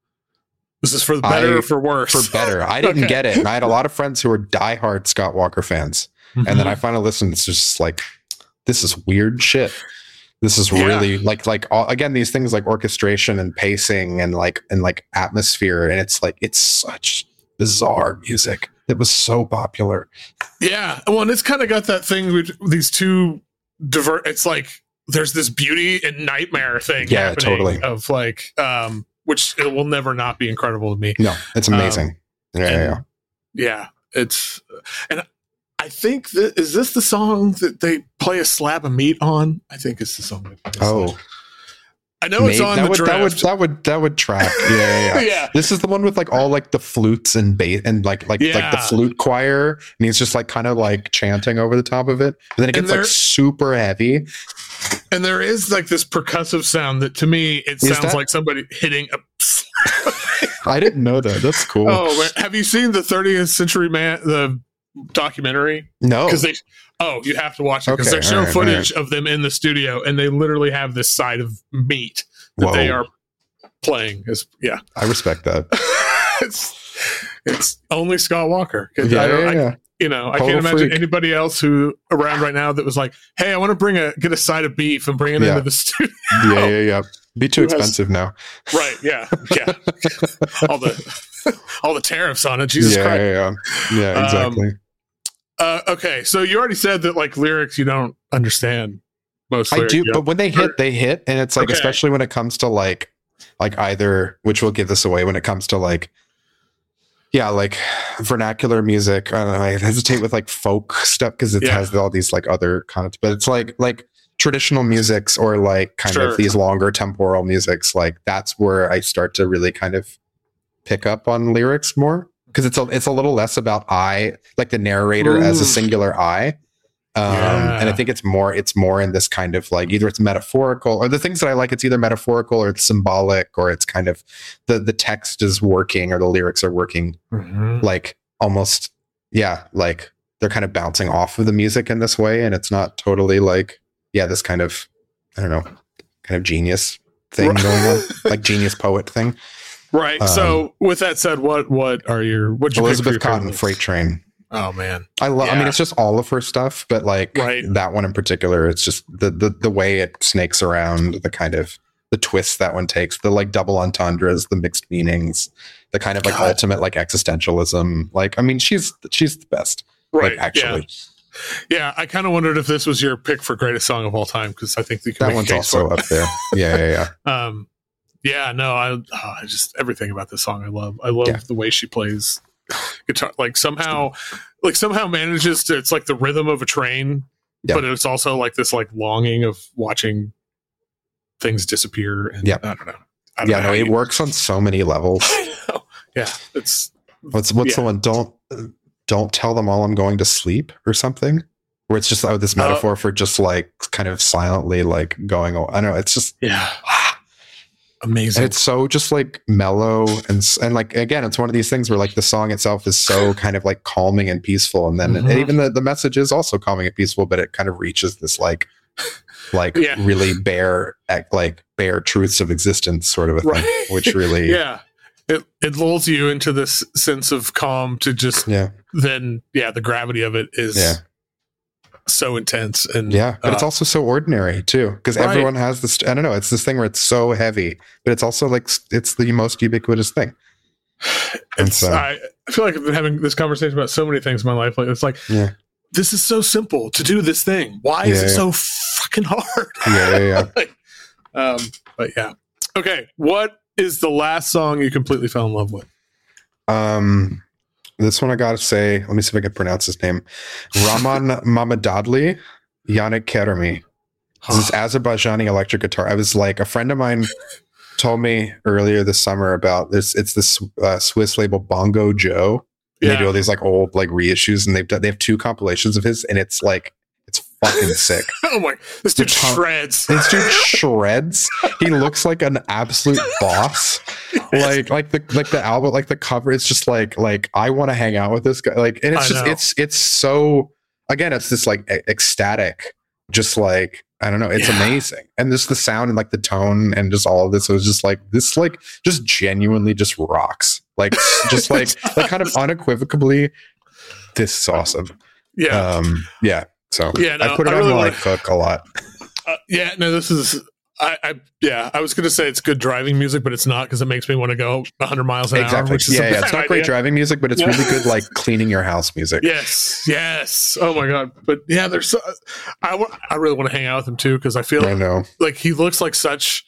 This is for the better I- or for worse? For better. I didn't Okay. get it. And I had a lot of friends who were diehard Scott Walker fans. And then I finally listened. It's just like, this is weird shit. This is Yeah. really like, like all, again, these things like orchestration and pacing and like, and like atmosphere. And it's like, it's such bizarre music. It was so popular. Yeah, well, and it's kind of got that thing with these two divert. It's like there's this beauty and nightmare thing. Yeah, happening totally. Of like, um, which it will never not be incredible to me. No, it's amazing. yeah, yeah, yeah. and- Yeah, it's and I think that is this the song that they play a slab of meat on. I think it's the song. They play a slab. Oh, I know it's maybe- on that the would, draft. that would, that would, that would track. Yeah, yeah, yeah. Yeah. This is the one with like all like the flutes and bass and like like like the Yeah. flute choir, and he's just like kind of like chanting over the top of it. And then it And gets like there- super heavy. And there is like this percussive sound that to me it Is sounds that- like somebody hitting a. I didn't know that. That's cool. Oh, man. Have you seen the thirtieth Century Man the documentary? no, Because they, oh, you have to watch it because Okay, they show all right, footage of them in the studio, and they literally have this side of meat that Whoa. they are playing. As yeah, I respect that. it's it's only Scott Walker. 'Cause Yeah, I don't, yeah, I, yeah. you know, I Total can't imagine freak. anybody else who around right now that was like, "Hey, I want to bring a get a side of beef and bring it Yeah. into the studio." yeah, yeah, yeah. Be too Who has- expensive now. Right? Yeah, yeah. all the all the tariffs on it. Jesus yeah, Christ. yeah, yeah, yeah. Um, Exactly. Uh, okay, so you already said that like lyrics you don't understand most. I lyrics, do, you know? but when they hit, they hit, and it's like, Okay. especially when it comes to like, like either, which will give this away when it comes to like, yeah, like vernacular music. I don't know. I hesitate with like folk stuff because it Yeah. has all these like other content, but it's like like traditional musics or like kind Sure. of these longer temporal musics. Like that's where I start to really kind of pick up on lyrics more because it's a it's a little less about I, like the narrator as a Ooh. singular I. Um, Yeah. and I think it's more, it's more in this kind of like, either it's metaphorical or the things that I like, it's either metaphorical or it's symbolic or it's kind of the, the text is working or the lyrics are working Mhm. like almost, yeah, like they're kind of bouncing off of the music in this way. And it's not totally like, yeah, this kind of, I don't know, kind of genius thing Right. going on, like genius poet thing. Right. Um, so with that said, what what are your what you Elizabeth Cotton, Freight Train. Oh man. I love. I Yeah. mean, it's just all of her stuff, but like Right. that one in particular, it's just the, the the way it snakes around, the kind of the twists that one takes, the like double entendres, the mixed meanings, the kind of like God. ultimate like existentialism. Like, I mean, she's she's the best. Right. Like, actually, Yeah. Yeah. I kind of wondered if this was your pick for greatest song of all time because I think you can that make a one's case also for it. up there. Yeah, yeah, yeah. Um, yeah, no, I, oh, I just everything about this song I love. I love Yeah. the way she plays guitar. Like somehow, like somehow manages to. It's like the rhythm of a train, Yeah. but it's also like this like longing of watching things disappear. And Yeah. I don't know. I don't Yeah, know no, how it you- works on so many levels. I know. Yeah, it's What's what's the Yeah. one? Don't don't tell them all I'm going to sleep or something. Where it's just oh, this Oh. metaphor for just like kind of silently like going. I don't know. It's just yeah, amazing. and it's so just like mellow and s- and like again, it's one of these things where like the song itself is so kind of like calming and peaceful, and then Mhm. and even the the message is also calming and peaceful, but it kind of reaches this like like Yeah. really bare ac- like bare truths of existence sort of a thing, Right. which really yeah. It, it lulls you into this sense of calm to just yeah then yeah the gravity of it is Yeah. so intense and yeah, but it's uh, also so ordinary too because Right. everyone has this. I don't know. It's this thing where it's so heavy, but it's also like s- it's the most ubiquitous thing. And it's so- I, I feel like I've been having this conversation about so many things in my life. Like it's like Yeah. this is so simple to do this thing. Why is Yeah, it yeah. so fucking hard? Yeah, yeah, yeah. Like, um, but yeah. Okay, what is the last song you completely fell in love with? Um, this one I gotta say, let me see if I can pronounce his name. Raman Mamadadli Yannick Kerami. This is Azerbaijani electric guitar. I was like, a friend of mine told me earlier this summer about this. It's this uh, Swiss label Bongo Joe. And They do all these like old like reissues, and they've done, they have two compilations of his, and it's like it's fucking sick. Oh my! This dude The ton- shreds. This dude shreds. He looks like an absolute boss. Like, like the like the album, like the cover. It's just like like I want to hang out with this guy. Like, and it's I just know. it's it's so again, it's this like e- ecstatic, just like I don't know, it's Yeah. amazing. And just the sound and like the tone and just all of this. It was just like this, like just genuinely just rocks. Like just like like kind of unequivocally, this is awesome. Yeah, Um, yeah. So Yeah, no, I put it I on really my wanna- cook a lot. uh, yeah. No, this is. I, I yeah. I was gonna say it's good driving music, but it's not because it makes me want to go one hundred miles an hour. Exactly. Which is Yeah, a yeah. bad It's not great idea. driving music, but it's Yeah. really good like cleaning your house music. Yes, yes. Oh my god! But yeah, there's. So, I wa- I really want to hang out with him too because I feel I know. like he looks like such.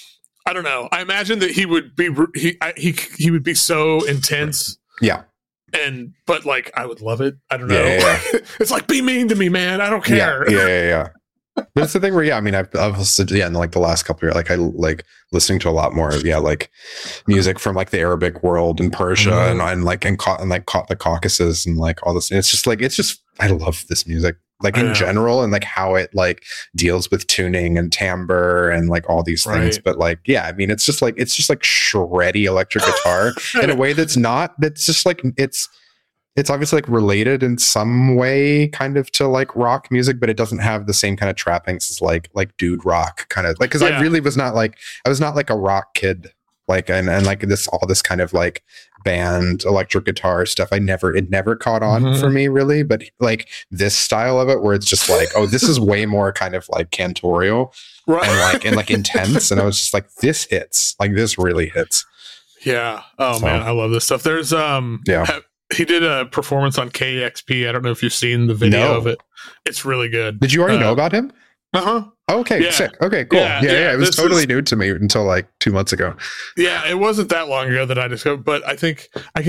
I don't know. I imagine that he would be he I, he he would be so intense Yeah. and but like I would love it. I don't know. Yeah, yeah, It's like be mean to me, man. I don't Yeah. care. Yeah. Yeah. Yeah. But it's the thing where, yeah, I mean, I've, I've listened, yeah, in like the last couple of years, like I like listening to a lot more, yeah, like music from like the Arabic world and Persia Mhm. and, and like and, Cau- and like Cau- the Caucasus and like all this. And it's just like it's just I love this music, like I in know. general, and like how it like deals with tuning and timbre and like all these things. Right. But like, yeah, I mean, it's just like it's just like shreddy electric guitar in a way that's not. That's just like it's. It's obviously like related in some way kind of to like rock music, but it doesn't have the same kind of trappings as like like dude rock kind of like because Yeah. I really was not like I was not like a rock kid like and, and like this all this kind of like band electric guitar stuff. I never it never caught on Mhm. for me really, but like this style of it where it's just like, oh, this is way more kind of like cantorial Right. and like and like intense. And I was just like, this hits. Like this really hits. Yeah. Oh So- man, I love this stuff. There's um Yeah. ha- he did a performance on K X P. I don't know if you've seen the video No. of it. It's really good. Did you already Uh, know about him? Uh-huh. Okay, Yeah. sick. Okay, cool. Yeah, Yeah, yeah. yeah, It was this totally is- new to me until like two months ago. Yeah, it wasn't that long ago that I discovered, but I think I get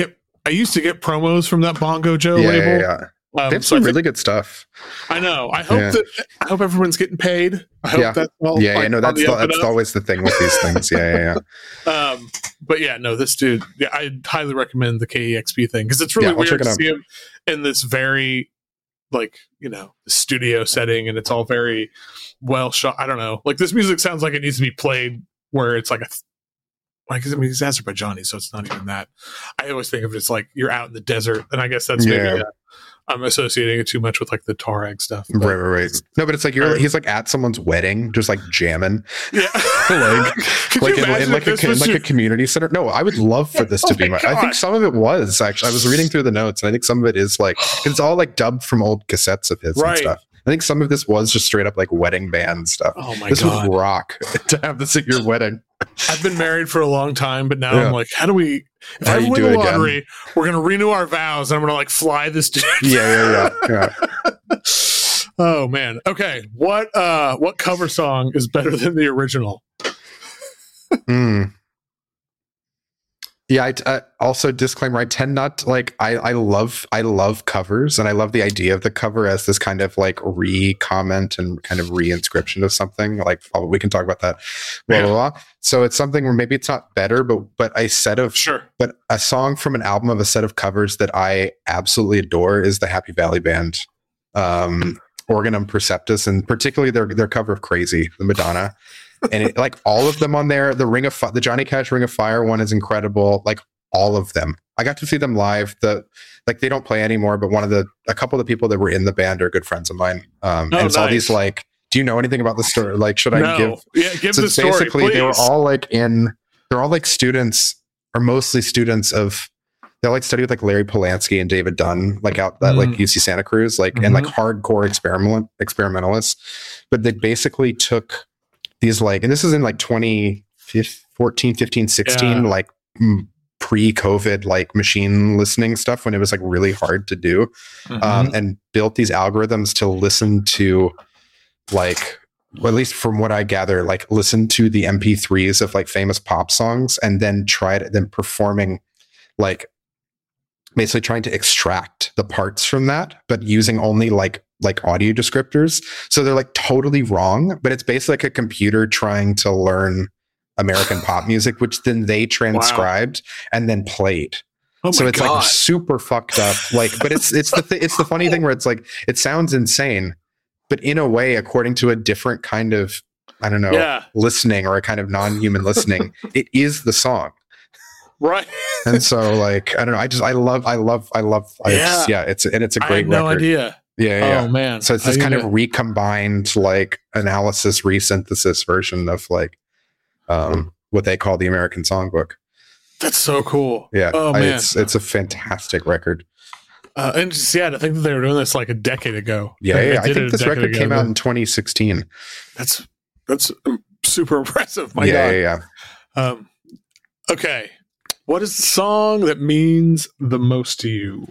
I used to get promos from that Bongo Joe Yeah, label. yeah, yeah. Um, They have so I some think- really good stuff. I know. I hope Yeah. that I hope everyone's getting paid. I hope Yeah. that's all. Yeah, like, yeah, no, on that's the the, up and that's up. always the thing with these things. Yeah, yeah, yeah. Um, but yeah, no, this dude. Yeah, I highly recommend the K E X P thing because it's really Yeah, I'll weird check it to out. see him in this very, like, you know, studio setting, and it's all very well shot. I don't know. Like, this music sounds like it needs to be played where it's like a. Like, I mean, he's Azerbaijani, so it's not even that. I always think of it as like you're out in the desert, and I guess that's maybe Yeah. uh, I'm associating it too much with like the Tuareg stuff. but- Right, right, right. No, but it's like you're Right. he's like at someone's wedding, just like jamming, Yeah, like Could like you in, in imagine like if a this was like your- a community center. No, I would love for this to Oh be my my. I think God. some of it was actually. I was reading through the notes, and I think some of it is like 'cause it's all like dubbed from old cassettes of his Right. and stuff. I think some of this was just straight up like wedding band stuff. Oh my this god! would rock to have this at your wedding. I've been married for a long time, but now Yeah. I'm like, how do we? If How I do you win do the it again? lottery, we're gonna renew our vows, and I'm gonna like fly this dude. Yeah, yeah, yeah, yeah. Oh man. Okay. What uh what cover song is better than the original? Mm. Yeah. I, uh, also, disclaimer: I tend not to, like. I I love I love covers, and I love the idea of the cover as this kind of like re-comment and kind of re-inscription of something. Like, oh, we can talk about that. Blah, Yeah. blah, blah. So it's something where maybe it's not better, but but a set of Sure. but a song from an album of a set of covers that I absolutely adore is the Happy Valley Band, um, Organum Perceptus, and particularly their their cover of Crazy, the Madonna. And it, like all of them on there, the Ring of Fi- the Johnny Cash Ring of Fire one is incredible. Like all of them, I got to see them live. The like they don't play anymore, but one of the a couple of the people that were in the band are good friends of mine. Um, Oh, and it's all nice. these like, do you know anything about the story? Like, should I no. give? Yeah, give So the it's story. basically they were please. all like in. They're all like students, or mostly students of. They like study with like Larry Polanski and David Dunn, like out at like Mm. U C Santa Cruz, like and like hardcore experiment experimентalists. But they basically took these like, and this is in like twenty fourteen, fifteen, sixteen, Yeah. like m- pre-COVID like machine listening stuff when it was like really hard to do, Mhm. um, and built these algorithms to listen to like. Well, at least from what I gather, like listen to the M P threes of like famous pop songs and then tried then performing like basically trying to extract the parts from that, but using only like like audio descriptors. So they're like totally wrong, but it's basically like a computer trying to learn American pop music, which then they transcribed and then played. Oh my So it's God. like super fucked up. Like, but it's it's the th- it's the funny thing where it's like it sounds insane, but in a way, according to a different kind of I don't know Yeah. listening or a kind of non-human listening, it is the song. Right. And so like I don't know, I just I love I love I love I Yeah. just, yeah it's and it's a I great had no record. idea. Yeah, yeah. Oh man. So it's this I kind need of to- recombined like analysis resynthesis version of like um what they call the American Songbook. That's so cool. Yeah. Oh I- man. it's it's a fantastic record. Uh, and just, yeah, to think that they were doing this like a decade ago. Yeah, Like, they yeah. I did it think a this decade record ago, came out but in twenty sixteen. That's that's um, super impressive. My yeah, God. yeah, yeah. Um, okay. What is the song that means the most to you?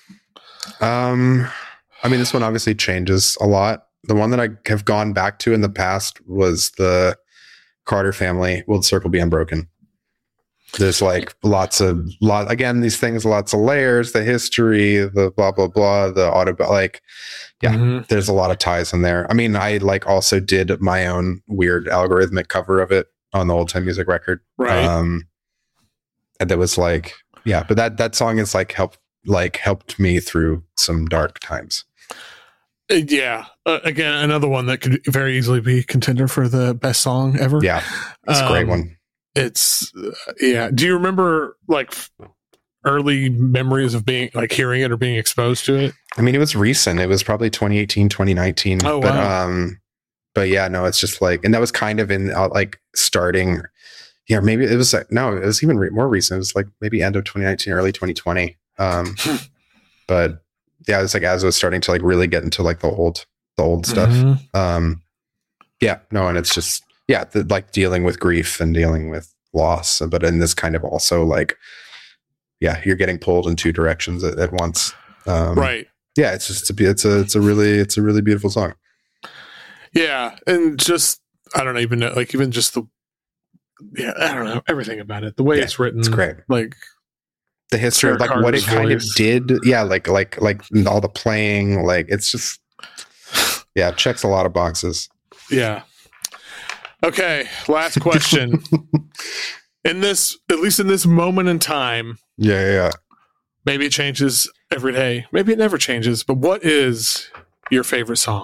Um, I mean, this one obviously changes a lot. The one that I have gone back to in the past was the Carter Family, Will the Circle Be Unbroken? There's like lots of lot again, these things, lots of layers, the history, the blah blah blah, the auto like Yeah. Mhm. there's a lot of ties in there. I mean, I like also did my own weird algorithmic cover of it on the Old Time Music record. Right. Um and that was like, yeah, but that that song is like helped like helped me through some dark times. Uh, yeah. Uh, again, another one that could very easily be contender for the best song ever. Yeah, it's a great Um, one. It's uh, yeah. Do you remember like f- early memories of being like hearing it or being exposed to it? I mean, it was recent. It was probably twenty eighteen, twenty nineteen. Oh, but wow. um but yeah, no, it's just like, and that was kind of in uh, like starting yeah, maybe it was like, no, it was even re- more recent. It was like maybe end of twenty nineteen, early twenty twenty. Um but yeah, it's like as it was starting to like really get into like the old the old stuff. Mhm. Um yeah, no, and it's just yeah, the, like dealing with grief and dealing with loss, but in this kind of also like yeah, you're getting pulled in two directions at, at once. Um Right. yeah, it's just a, it's a it's a really it's a really beautiful song. Yeah, and just I don't even know, like even just the yeah, I don't know everything about it. The way Yeah, it's written, It's great. Like the history of Sarah like what it Carter's kind voice. of did. Yeah, like like like all the playing, like it's just yeah, it checks a lot of boxes. Yeah. Okay, last question. In this, at least in this moment in time, Yeah, yeah, yeah. maybe it changes every day. Maybe it never changes. But what is your favorite song?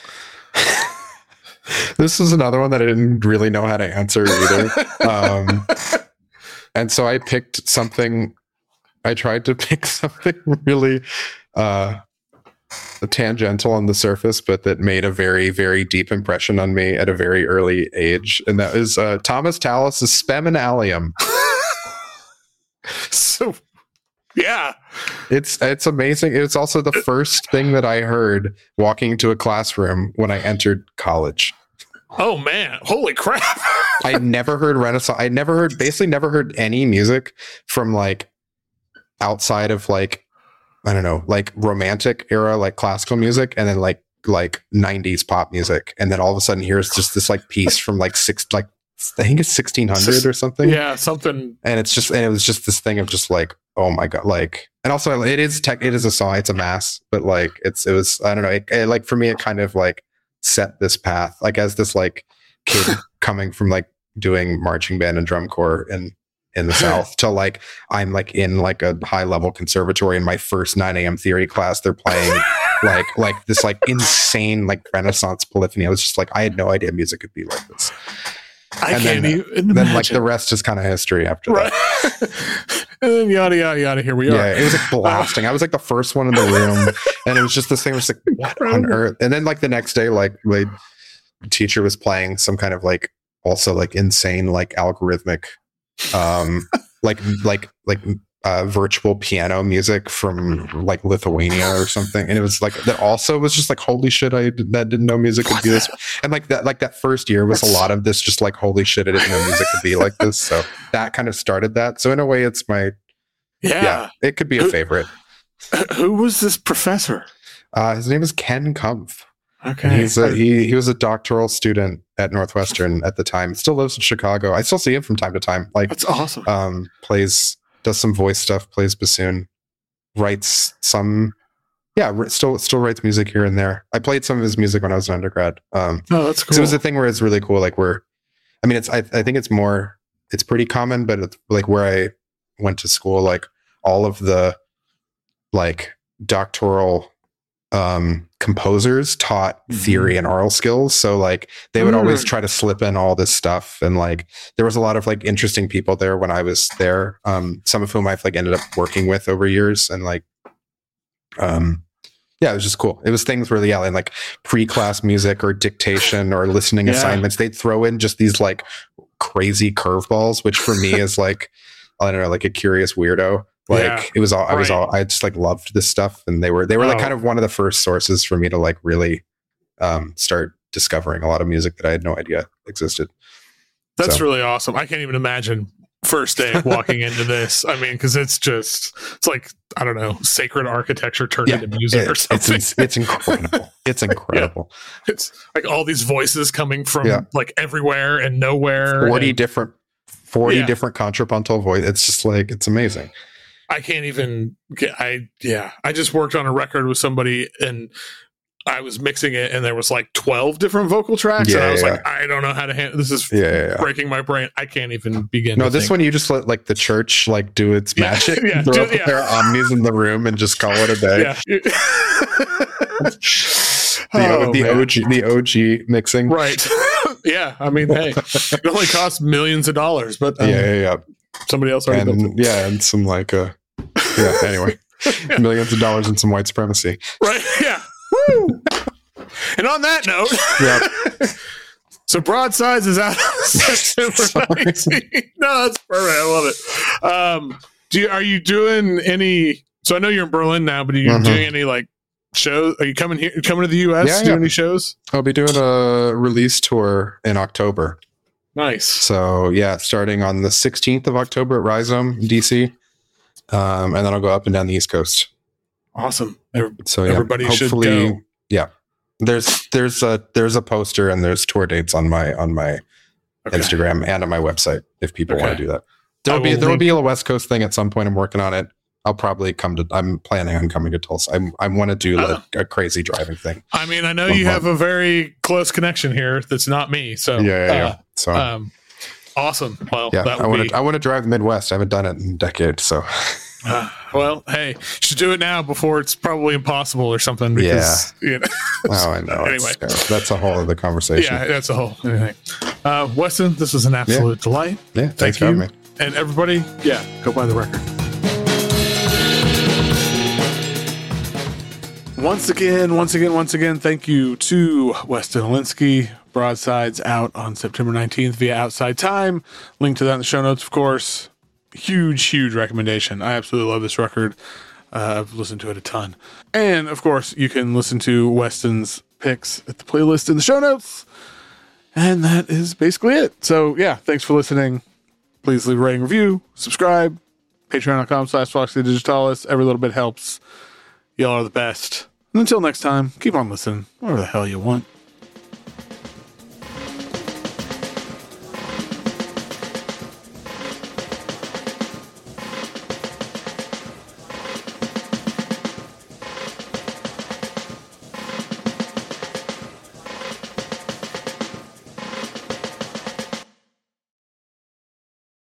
This is another one that I didn't really know how to answer either. um, and so I picked something. I tried to pick something really uh, tangential on the surface, but that made a very, very deep impression on me at a very early age. And that is uh, Thomas Tallis' Spem and Allium. So, yeah. It's it's amazing. It's also the first thing that I heard walking into a classroom when I entered college. Oh, man. Holy crap. I never heard Renaissance. I never heard, basically never heard any music from like outside of like, I don't know, like romantic era, like classical music, and then like like nineties pop music. And then all of a sudden here's just this like piece from like six, like I think it's sixteen hundred or something. Yeah, something. And it's just, and it was just this thing of just like, oh my God. Like, and also it is tech, it is a song, it's a mass, but like, it's, it was, I don't know. It, it, like for me, it kind of like set this path, like as this like kid coming from like doing marching band and drum corps in, in the South to like, I'm like in like a high level conservatory in my first nine a.m. theory class. They're playing like, like this like insane, like Renaissance polyphony. I was just like, I had no idea music could be like this. I And can't then, even Then imagine. like the rest is kind of history after Right. that. And then yada, yada, yada. Here we are. Yeah, it was like blasting. I was like the first one in the room, and it was just this thing. Was like, what on earth? And then like the next day, like the teacher was playing some kind of like also like insane like algorithmic, um, like like like uh, virtual piano music from like Lithuania or something. And it was like that. Also, was just like holy shit! I did, that didn't know music could be this. And like that, like that first year was a lot of this. Just like holy shit! I didn't know music could be like this. So that kind of started that. So in a way, it's my Yeah. yeah, it could be a favorite. Who was this professor? Uh, his name is Ken Kumpf. Okay. And he's a, he he was a doctoral student at Northwestern at the time. Still lives in Chicago. I still see him from time to time. Like, That's awesome. um, plays does some voice stuff. Plays bassoon. Writes some. Yeah, ri- still still writes music here and there. I played some of his music when I was an undergrad. Um, Oh, that's 'cause cool. it was a thing where it's really cool. Like where, I mean, it's I I think it's more it's pretty common, but it's like where I went to school, like all of the like doctoral um composers taught theory and oral skills, so like they would always Mm. try to slip in all this stuff, and like there was a lot of like interesting people there when I was there, um some of whom I've like ended up working with over years, and like um yeah, it was just cool. It was things where yeah, and like pre-class music or dictation or listening Yeah. assignments, they'd throw in just these like crazy curveballs, which for me is like I don't know, like a curious weirdo. Like Yeah, it was all I was right. all I just like loved this stuff, and they were they were like Oh. kind of one of the first sources for me to like really um start discovering a lot of music that I had no idea existed. That's So. really awesome. I can't even imagine first day walking into this. I mean, because it's just, it's like, I don't know, sacred architecture turned Yeah, into music It- or it's something. it's, it's incredible. It's incredible. It's like all these voices coming from Yeah. like everywhere and nowhere. Forty and different forty Yeah. different contrapuntal voice. It's just like it's amazing. I can't even get, I, yeah, I just worked on a record with somebody and I was mixing it and there was like twelve different vocal tracks. and Yeah, I was yeah. like, I don't know how to handle this. Is Yeah, yeah, yeah. breaking my brain. I can't even begin. No, to this think. one you just let like the church like do its Yeah, magic, yeah, throw do- up yeah. their omnis in the room, and just call it a day. Yeah. The, Oh, the man. O G the O G mixing. Right. Yeah. I mean, hey, it only costs millions of dollars, but um, Yeah, yeah, yeah. somebody else already built And it. yeah, and some like uh yeah, anyway. Millions of dollars in some white supremacy. Right. Yeah. Woo. And on that note, Yeah. so Broadsides is out September Sorry. nineteenth. No, that's perfect. I love it. Um, do you, are you doing any? So I know you're in Berlin now, but are you Mhm. doing any like shows? Are you coming here? Coming to the U S? Yeah, doing yeah. any shows? I'll be doing a release tour in October. Nice. So yeah, starting on the sixteenth of October at Rhizome in D C. Um, and then I'll go up and down the East Coast. Awesome. Every- So yeah, Everybody should hopefully, go. yeah. There's there's a there's a poster and there's tour dates on my on my Okay. Instagram and on my website if people want Okay. to do that. There'll I be will there will link- be a West Coast thing at some point. I'm working on it. I'll probably come to. I'm planning on coming to Tulsa. I'm, I want to do like a crazy driving thing. I mean, I know One you month. have a very close connection here. That's not me. So Yeah, yeah, yeah. uh, So um, awesome. Well, yeah, that I would want be. to. I want to drive the Midwest. I haven't done it in decades. So Uh, well, hey, you should do it now before it's probably impossible or something. Because, yeah. You know, oh, I know. Anyway. It's- that's a whole other conversation. yeah, that's a whole thing. Uh, Weston, this was an absolute delight. Yeah, Thank thanks you. for having me. And everybody, yeah, go buy the record. Once again, once again, once again, thank you to Weston Olinsky. Broadsides out on September nineteenth via Outside Time. Link to that in the show notes, of course. Huge, huge recommendation. I absolutely love this record. Uh, I've listened to it a ton. And, of course, you can listen to Weston's picks at the playlist in the show notes. And that is basically it. So, yeah, thanks for listening. Please leave a rating, review, subscribe. Patreon.com slash Foxy Digitalis. Every little bit helps. Y'all are the best. And until next time, keep on listening. Whatever the hell you want.